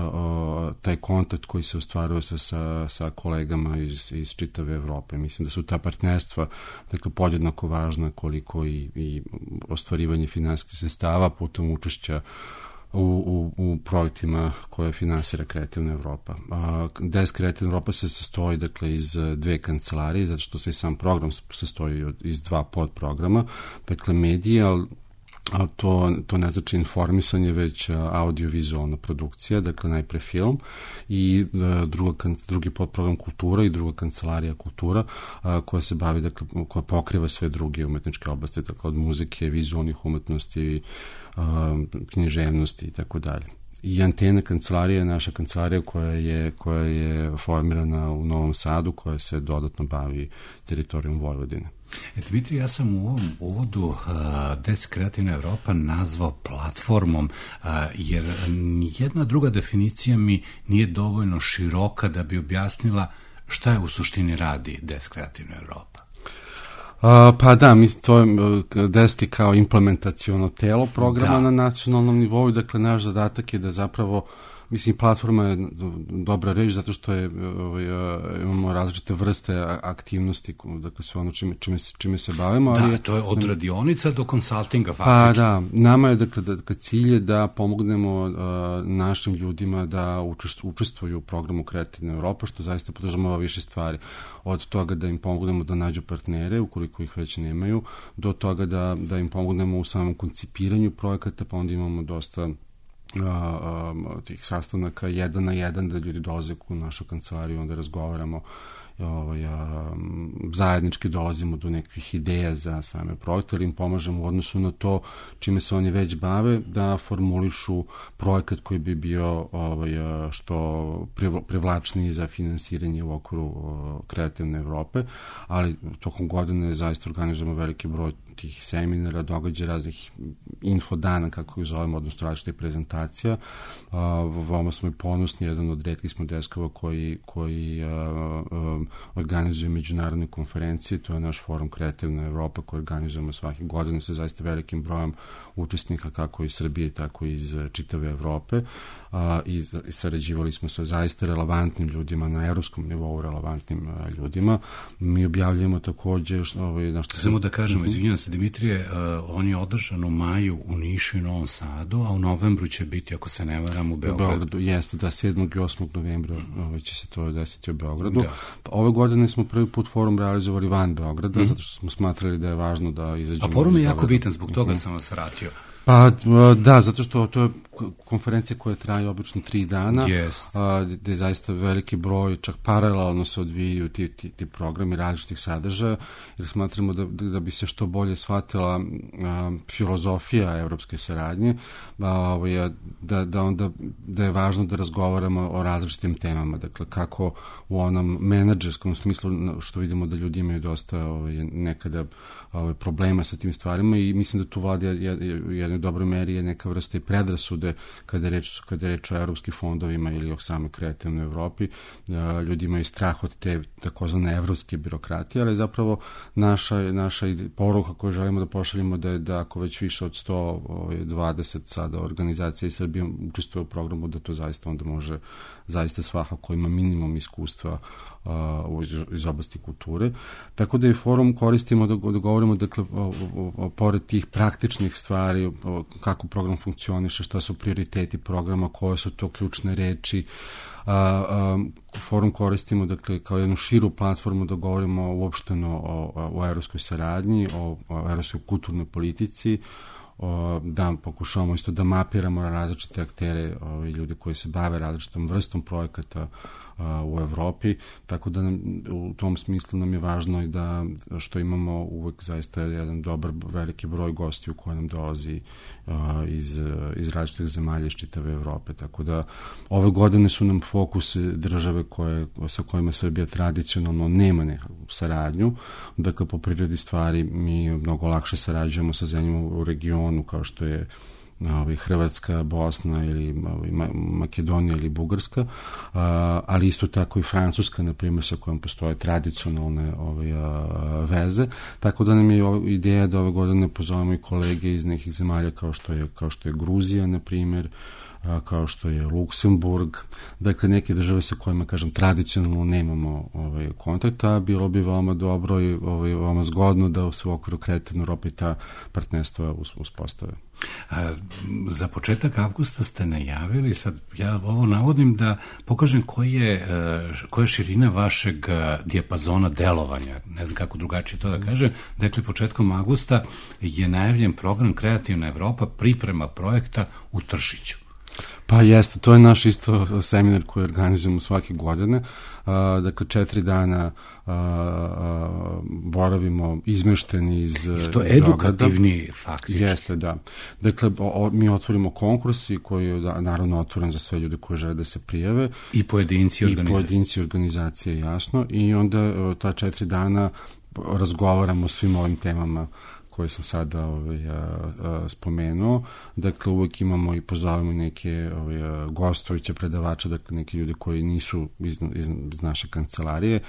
taj kontakt koji se ostvaruje sa, sa, sa kolegama iz, iz čitave Evrope. Mislim da su ta partnerstva, dakle, podjednako važna koliko i, i ostvarivanje finansijskih sredstava putem učešća U, u, u projektima koje finansira Kreativna Evropa. Desk Kreativna Evropa se sastoji, dakle, iz dve kancelarije, zato što se i sam program sastoji od, iz dva podprograma, dakle medija, ali to, to ne znači informisanje, već audio-vizualna produkcija, dakle najpre film i druga, drugi podprogram kultura i druga kancelarija kultura koja se bavi, dakle, koja pokriva sve druge umetničke oblasti, dakle od muzike, vizualnih umetnosti, književnosti i tako dalje. I Antena kancelarija je naša kancelarija koja je, koja je formirana u Novom Sadu, koja se dodatno bavi teritorijom Vojvodine. E, Dmitri, ja sam u ovom uvodu uh, Desk Kreativna Evropa nazvao platformom, uh, jer nijedna druga definicija mi nije dovoljno široka da bi objasnila šta je u suštini radi Desk Kreativna Evropa. Uh, pa da, mi to je Desk je kao implementaciono telo programa da. Na nacionalnom nivou, dakle naš zadatak je da zapravo, mislim, platforma je dobra reč zato što je, ovaj, imamo različite vrste aktivnosti, dakle sve ono čime, čime, čime se bavimo. Da, ali je, to je od radionica do konsultinga faktično. Pa da, nama je, dakle, dakle cilj je da pomognemo uh, našim ljudima da učestvuju, učestvuju u programu Kreativna Evropa, što zaista podržavamo više stvari. Od toga da im pomognemo da nađu partnere, ukoliko ih već nemaju, do toga da, da im pomognemo u samom koncipiranju projekata, pa onda imamo dosta Uh, uh, tih sastanaka jedan na jedan, da ljudi dolaze u našu kancelariju, onda razgovaramo, ovaj, uh, zajednički dolazimo do nekih ideja za same projekte, ili im pomažemo u odnosu na to čime se oni već bave, da formulišu projekat koji bi bio ovaj, što privlačniji za finansiranje u okviru uh, Kreativne Evrope, ali tokom godine zaista organizujemo veliki broj tih seminara, događaja, raznih infodana, kako ih zovemo, odnosno različitih prezentacija. Uh, veoma smo i ponosni, jedan od retkih smo deskova koji, koji uh, uh, organizuje međunarodne konferencije, to je naš forum Kreativna Evropa koji organizujemo svake godine sa zaista velikim brojem učesnika kako iz Srbije, tako i iz čitave Evrope. A, i, i sarađivali smo sa zaista relevantnim ljudima, na evropskom nivou relevantnim a, ljudima. Mi objavljujemo takođe ovaj, na što Samo sam... da kažemo, izvinjam se Dimitrije, uh, on je održan u maju u Nišu i Novom Sadu, a u novembru će biti, ako se ne varam, u Beogradu. U Beogradu, jeste, da, sedmog i osmog novembra ovaj, će se to desiti u Beogradu. Da. Pa, ove godine smo prvi put forum realizovali van Beograda, mm. zato što smo smatrali da je važno da izađemo. A forum je jako bitan, zbog toga mm. sam vas vratio. Pa da, zato što to je konferencija koja traje obično tri dana, yes. a, gde je zaista veliki broj, čak paralelno se odvijaju ti, ti, ti programi različitih sadržaja, jer smatramo da, da bi se što bolje shvatila a, filozofija evropske saradnje, a, da, da, onda, da je važno da razgovaramo o različitim temama, dakle kako u onom menadžerskom smislu, što vidimo da ljudi imaju dosta ovaj, nekada ovaj, problema sa tim stvarima i mislim da tu vladi u jednoj dobroj meri je neka vrsta i predrasude kada je reč, kada je reč o evropskim fondovima ili o samoj kreativnoj Evropi. Ljudi imaju strah od te takozvane evropske birokratije, ali zapravo naša, naša poruka koju želimo da pošaljemo da je da ako već više od sto dvadeset sada organizacija iz Srbije učestvuje u programu, da to zaista onda može zaista svaka ko ima minimum iskustva uh, iz, iz oblasti kulture. Tako da i forum koristimo da, da govorimo dakle, o, o, o, pored tih praktičnih stvari, o, kako program funkcioniše, šta su prioriteti programa, koje su to ključne reči. Uh, um, forum koristimo dakle, kao jednu širu platformu da govorimo uopšteno o, o, o evropskoj saradnji, o, o evropskoj kulturnoj politici, O, da pokušavamo isto da mapiramo različite aktere i ljude koji se bave različitom vrstom projekata a, u Evropi, tako da nam, u tom smislu nam je važno i da što imamo uvek zaista jedan dobar veliki broj gostiju koji nam dolazi a, iz, iz različitih zemalja iz čitave Evrope, tako da ove godine su nam fokus države koje, sa kojima Srbija tradicionalno nema nekakvu saradnju, dakle po prirodi stvari mi mnogo lakše sarađujemo sa zemljama u regionu kao što je ovaj, Hrvatska, Bosna ili ovaj, Makedonija ili Bugarska, a, ali isto tako i Francuska, na primjer, sa kojom postoje tradicionalne ovaj, a, veze, tako da nam je ideja da ove godine pozovemo i kolege iz nekih zemalja kao što je, kao što je Gruzija, na primjer, a, kao što je Luksemburg, dakle neke države sa kojima, kažem, tradicionalno nemamo ovaj, kontakta, bilo bi veoma dobro i ovaj, veoma zgodno da se u okviru Kreativne Evrope ta partnerstva uspostave. A, za početak avgusta ste najavili, sad ja ovo navodim da pokažem koji je, koja je širina vašeg dijapazona delovanja, ne znam kako drugačije to da kažem, dakle početkom avgusta je najavljen program Kreativna Evropa, priprema projekta u Tršiću. Pa jeste, to je naš isto seminar koji organizujemo svake godine. A, dakle, četiri dana a, a, boravimo izmešteni iz... I to je edukativni faktički. Jeste, da. Dakle, o, mi otvorimo konkurs koji je da, naravno otvoren za sve ljude koji žele da se prijave. I pojedinci organizacije. I pojedinci organizacije, jasno. I onda ta četiri dana razgovaramo o svim ovim temama koje sam sada ovaj, a, a, spomenuo. Dakle, uvek imamo i pozovemo neke ovaj, gostujuće predavače, dakle, neki ljudi koji nisu iz, iz, iz naše kancelarije,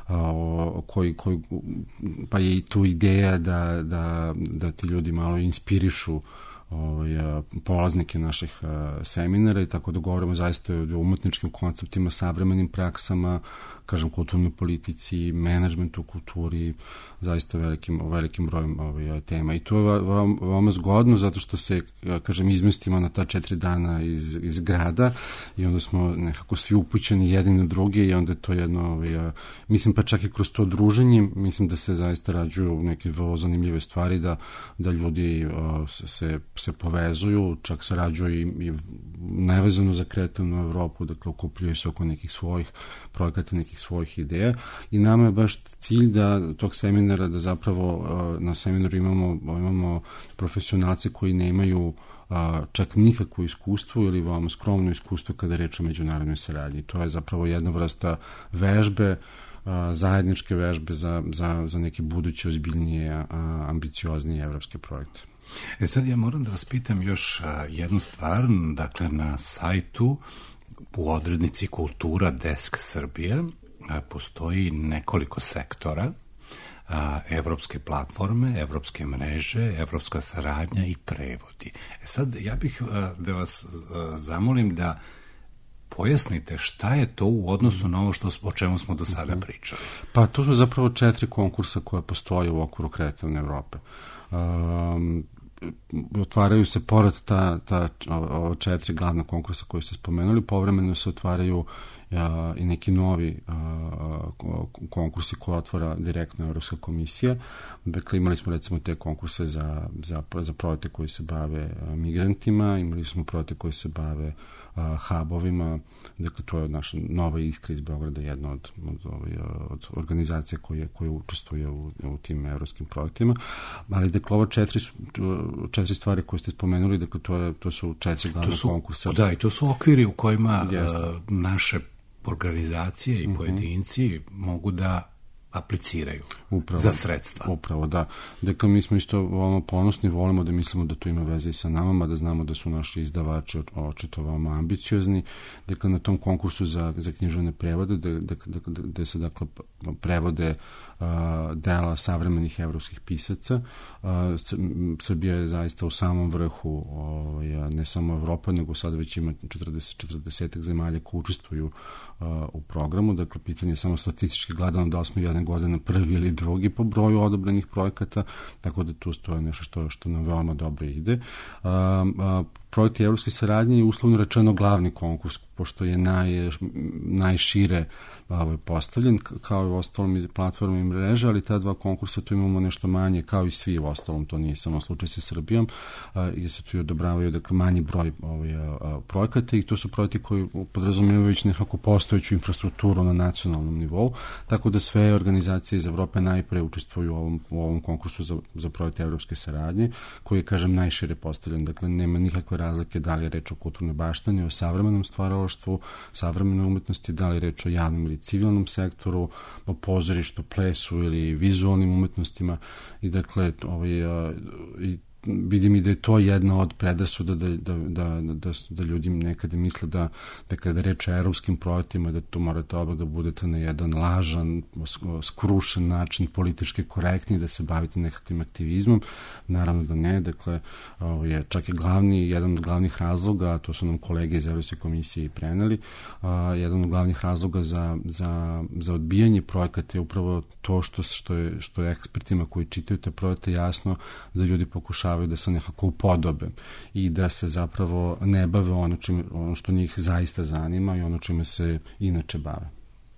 a, koji, koji, pa je i tu ideja da, da, da ti ljudi malo inspirišu ovaj, polaznike naših a, seminara i tako da govorimo zaista o umetničkim konceptima, savremenim praksama, kažem, kulturnoj politici, menadžmentu u kulturi, zaista velikim, velikim brojem ovaj, tema. I to je veoma zgodno zato što se, kažem, izmestimo na ta četiri dana iz, iz grada i onda smo nekako svi upućeni jedni na druge i onda je to jedno, ovaj, mislim pa čak i kroz to druženje, mislim da se zaista rađuju neke vrlo zanimljive stvari, da, da ljudi uh, se, se povezuju, čak se rađuju i, i nevezano za Kreativnu Evropu, dakle okupljaju se oko nekih svojih projekata, nekih svojih ideja i nama je baš cilj da tog seminara, da zapravo na seminaru imamo, imamo profesionalce koji nemaju a, čak nikakvo iskustvo ili veoma skromno iskustvo kada reč o međunarodnoj saradnji. To je zapravo jedna vrsta vežbe, a, zajedničke vežbe za, za, za neke buduće ozbiljnije, a, ambicioznije evropske projekte. E sad ja moram da vas pitam još a, jednu stvar, dakle na sajtu u odrednici Kultura Desk Srbije postoji nekoliko sektora, a, evropske platforme, evropske mreže, evropska saradnja i prevodi. E sad, ja bih a, da vas a, zamolim da pojasnite šta je to u odnosu na ovo što, o čemu smo do sada pričali. Pa to su zapravo četiri konkursa koje postoje u okviru Kreativne Evrope. Um, otvaraju se, pored ta, ta ova četiri glavna konkursa koje ste spomenuli, povremeno se otvaraju a, i neki novi a, konkursi koje otvara direktno Evropska komisija. Dakle, imali smo recimo te konkurse za, za, za projekte koji se bave a, migrantima, imali smo projekte koji se bave a, hubovima, dakle to je naša nova Iskra iz Beograda, jedna od, od, od organizacija koje, koje učestvuje u, u tim evropskim projektima, ali dakle ovo četiri, četiri stvari koje ste spomenuli, dakle to, je, to su četiri glavne konkursa. Da, i to su okviri u kojima uh, naše organizacije i pojedinci mm-hmm. mogu da apliciraju upravo, za sredstva. Upravo, da. Dakle, mi smo isto veoma ponosni, volimo da mislimo da to ima veze i sa nama, da znamo da su naši izdavači očito veoma ambiciozni. Dakle, na tom konkursu za, za književne prevode, gde se dakle prevode uh, dela savremenih evropskih pisaca, uh, Srbija je zaista u samom vrhu, uh, ne samo Evropa, nego sad već ima četrdeset, četrdeset zemalja koji učestvuju uh, u programu. Dakle, pitanje je samo statistički gledano da li smo jedne godine prvi ili drugi po broju odobrenih projekata, tako da tu stoje nešto što, što nam veoma dobro ide. Uh, uh, Projekti evropske saradnje je uslovno rečeno glavni konkurs, pošto je naj, najšire ovaj, postavljen, kao i u ostalom i platforme i mreže, ali ta dva konkursa tu imamo nešto manje, kao i svi u ostalom, to nije samo slučaj sa Srbijom, a, jer se tu odobravaju dakle, manji broj ovaj, a, a, projekata i to su projekti koji podrazumijevaju već nekako postojeću infrastrukturu na nacionalnom nivou, tako da sve organizacije iz Evrope najpre učestvuju u ovom, u ovom konkursu za, za projekte evropske saradnje, koji je, kažem, najšire postavljen, dakle nema nikakve razlike da li je reč o kulturnoj baštini, o savremenom stvaralaštvu, savremenoj umetnosti, da li je reč o javnom ili civilnom sektoru, o pozorištu, plesu ili vizualnim umetnostima i dakle ovaj, a, i vidim i da je to jedna od predrasuda da, da, da, da, da ljudi nekada misle da, da kada reče o evropskim projektima da to morate oba da budete na jedan lažan, skrušen način, politički korektni, da se bavite nekakvim aktivizmom. Naravno da ne, dakle je čak i glavni, jedan od glavnih razloga, to su nam kolege iz Evropske komisije i preneli, a, jedan od glavnih razloga za, za, za odbijanje projekata je upravo to što, što, je, što je ekspertima koji čitaju te projekte jasno da ljudi pokušavaju da se nekako upodobe i da se zapravo ne bave ono, čime, ono što njih zaista zanima i ono čime se inače bave.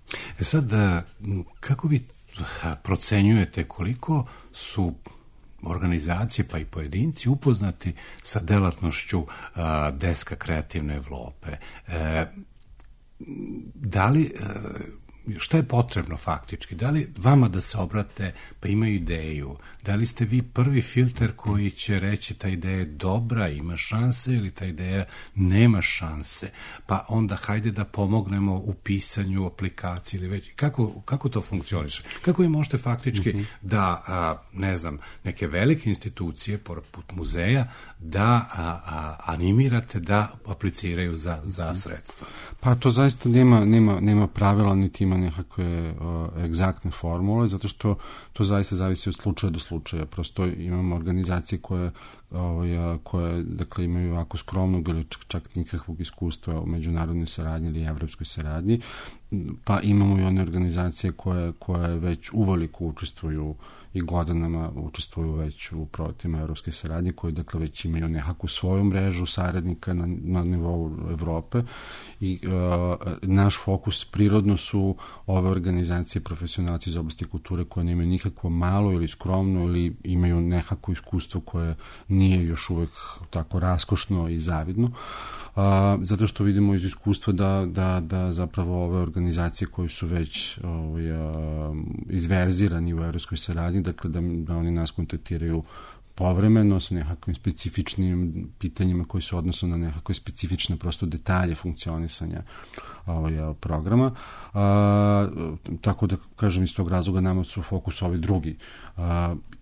E sad, kako vi procenjujete koliko su organizacije pa i pojedinci upoznati sa delatnošću a, Deska Kreativne Evrope? E, da li... A, šta je potrebno faktički? Da li vama da se obrate pa imaju ideju? Da li ste vi prvi filter koji će reći ta ideja je dobra, ima šanse ili ta ideja nema šanse? Pa onda hajde da pomognemo u pisanju aplikacije ili već. Kako, kako to funkcioniše? Kako vi možete faktički mm-hmm. da, a, ne znam, neke velike institucije poput muzeja da a, a, animirate da apliciraju za, za sredstva? Pa to zaista nema, nema, nema pravila niti ima nekakve uh, egzaktne formule, zato što to zaista zavisi od slučaja do slučaja. Prosto imamo organizacije koje, ovaj, koje dakle, imaju ovako skromnog ili čak, čak nikakvog iskustva u međunarodnoj saradnji ili evropskoj saradnji, pa imamo i one organizacije koje, koje već uveliko učestvuju i godinama učestvuju već u projektima evropske saradnje koji dakle već imaju nekakvu svoju mrežu saradnika na, na nivou Evrope i uh, naš fokus prirodno su ove organizacije profesionalci iz oblasti kulture koje nemaju nikakvo malo ili skromno ili imaju nekakvo iskustvo koje nije još uvek tako raskošno i zavidno. Uh, zato što vidimo iz iskustva da, da, da zapravo ove organizacije koje su već ovaj, uh, izverzirani u evropskoj saradnji, dakle da, da oni nas kontaktiraju povremeno sa nekakvim specifičnim pitanjima koji se odnose na nekakve specifične prosto detalje funkcionisanja ovaj, programa. A, tako da, kažem, iz tog razloga nama su fokus ovi drugi. A,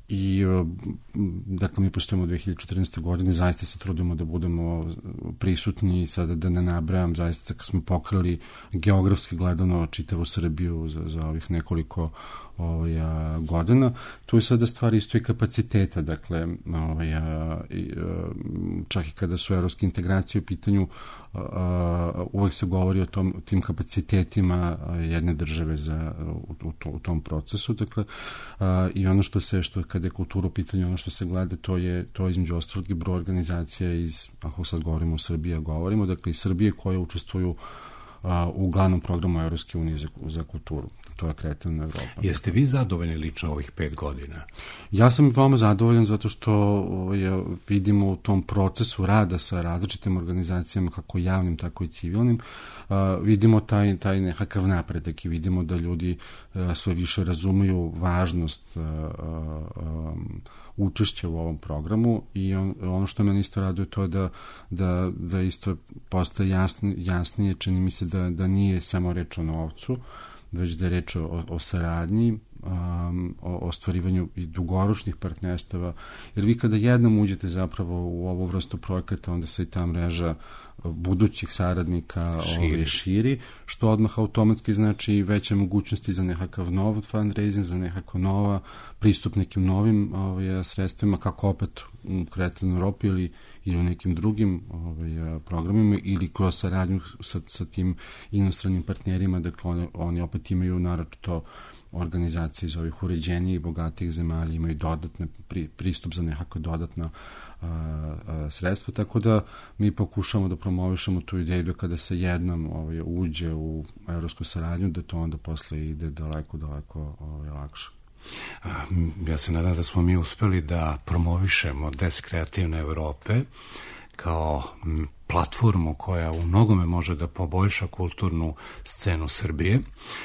I, dakle, mi postojimo u dve hiljade četrnaeste. godine, zaista se trudimo da budemo prisutni, sada da ne nabrajam, zaista kad smo pokrili geografski gledano čitavu Srbiju za, za ovih nekoliko ovaj, a, godina. Tu je sada stvar isto i kapaciteta, dakle, ovaj, a, i, a, čak i kada su evropske integracije u pitanju, a, a, uvek se govori o tom, tim kapacitetima jedne države za, u, u, to, u tom procesu, dakle, a, i ono što se, što kada je kultura u pitanju, ono što se gleda, to je, to je između ostalog i broj organizacija iz, ako sad govorimo o Srbiji, a govorimo, dakle, iz Srbije koje učestvuju a, u glavnom programu Evropske unije za, za kulturu. To je Kreativna Evropa. Jeste vi zadovoljni lično ovih pet godina? Ja sam veoma zadovoljan zato što je, vidimo u tom procesu rada sa različitim organizacijama, kako javnim, tako i civilnim, a, vidimo taj, taj nekakav napredak i vidimo da ljudi a, sve više razumeju važnost a, a, a, učešća u ovom programu i on, ono što meni isto raduje to je da, da, da isto postaje jasni, jasnije, čini mi se da, da nije samo reč o novcu, već da je reč o, o saradnji, um, o ostvarivanju i dugoročnih partnerstava, jer vi kada jednom uđete zapravo u ovu vrstu projekata, onda se i ta mreža budućih saradnika širi, ove, širi što odmah automatski znači veće mogućnosti za nekakav nov fundraising, za nekako nova pristup nekim novim ove, sredstvima, kako opet u Kreativnoj Evropi ili, ili u nekim drugim ove, programima ili kroz saradnju sa, sa tim inostranim partnerima, dakle oni, oni opet imaju naročito organizacije iz ovih uređenijih i bogatih zemalja, imaju dodatne pri, pristup za nekako dodatna a, a, sredstva, tako da mi pokušamo da promovišemo tu ideju da kada se jednom ovaj, uđe u evropsku saradnju, da to onda posle ide daleko, daleko ovaj, lakše. Ja se nadam da smo mi uspeli da promovišemo Desk Kreativne Evrope kao platformu koja u mnogome može da poboljša kulturnu scenu Srbije.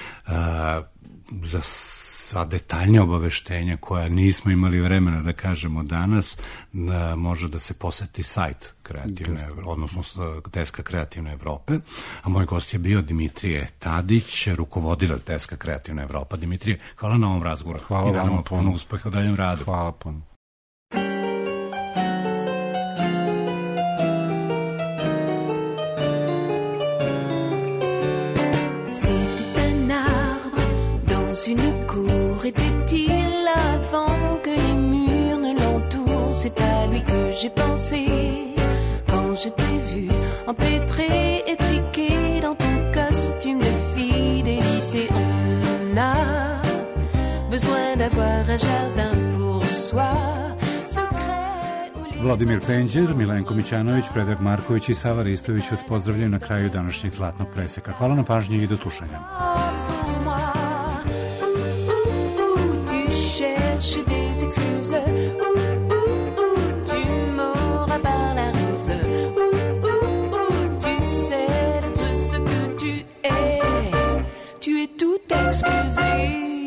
Za sva detaljnija obaveštenja koja nismo imali vremena da kažemo danas, može da se poseti sajt Kreativne, odnosno Deska Kreativne Evrope, a moj gost je bio Dimitrije Tadić, rukovodilac Deska Kreativna Evropa. Dimitrije, hvala na ovom razgovoru. Hvala i naravno puno uspeha u daljem radu. Hvala puno. Une cour était-il avant que les murs ne l'entourent? C'est à lui que j'ai pensé quand je t'ai vu empêtré, étriqué dans ton costume de fidélité. On a besoin d'avoir un jardin pour soi. Vladimir Penđer, Milenko Mićanović, Predrag Marković i Sava Ristović vas pozdravljaju na kraju današnjeg Zlatnog preseka. Hvala na pažnji i do slušanja. Des excuses, ouh, ouh, ouh, tu m'auras par la ruse, ouh, ouh, ouh, tu sais d'être ce que tu es, tu es tout excusé.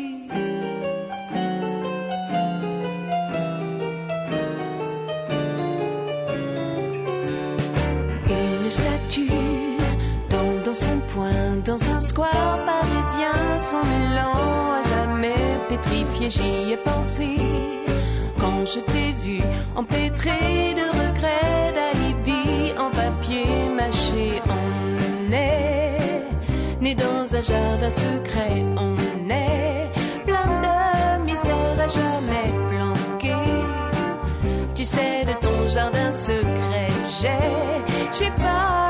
Une statue tend dans son poing, dans un square parisien, son élan à jamais pétrifié, j'y ai pensé quand je t'ai vu empêtré de regrets, d'alibi en papier mâché. On est né dans un jardin secret, on est plein de mystères à jamais planqués. Tu sais, de ton jardin secret, j'ai, j'ai pas